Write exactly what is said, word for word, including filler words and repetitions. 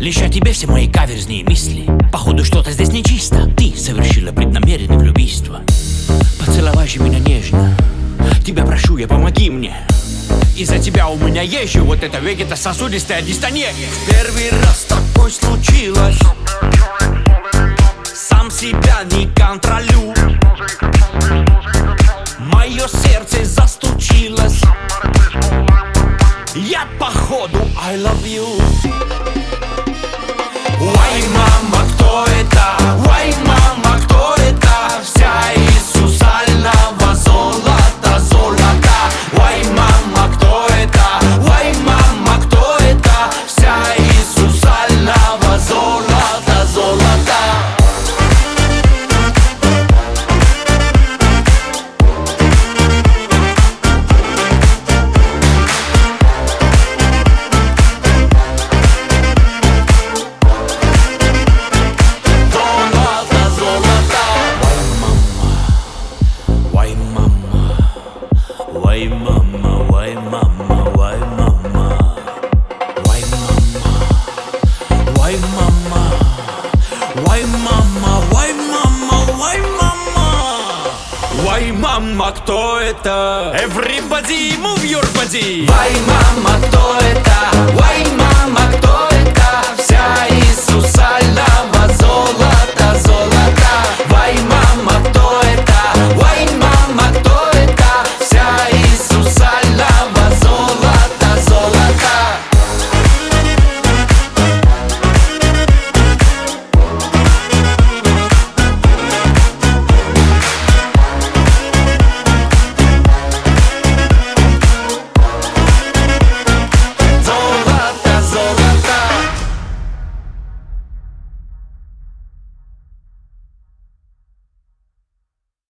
Лишь о тебе все мои каверзные мысли. Походу что-то здесь нечисто. Ты совершила преднамеренное влюбийство. Поцеловай же меня нежно. Тебя прошу я, помоги мне. Из-за тебя у меня есть же вот эта вегетососудистая дистония. В первый раз такое случилось. Сам себя не контролю. Мое сердце застучилось. Я походу I love you. Ой, мама, кто это? Ой, мама, кто это? Вся из сусального золота, золота. Ой, мама, кто это? Ой, мама, кто это? Вся из сусального золота, золота. Why mama, why mama, why mama, why mama, why mama, why mama, why mama, why mama, why mama, кто это? Everybody move your body. Why mama, кто это? Why mama.